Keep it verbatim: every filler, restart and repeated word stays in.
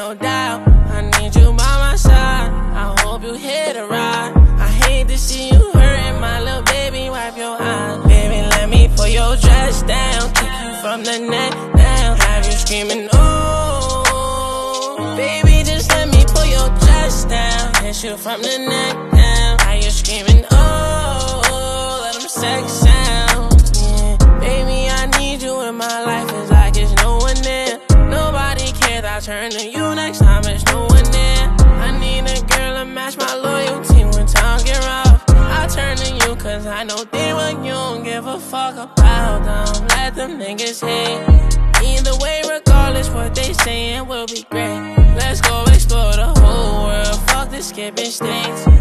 no doubt. I need you by my side. I hope you hit a ride. I hate to see you hurting, my little baby. Wipe your eyes, baby. Let me pull your dress down, kick you from the neck down, have you screaming ooh. Baby, just let me pull your dress down, hit you from the neck down, have you screaming ooh. Let them sex sound, yeah. Baby, I need you in my life, it's like it's no one there. Nobody cares, I turn to you next time, it's no one there. I need a girl to match my loyalty when times get rough. I turn to you cause I know they what you don't give a fuck about them. Let them niggas hate. Either way, regardless what they saying will be great. Let's go explore the whole world, fuck the skipping states.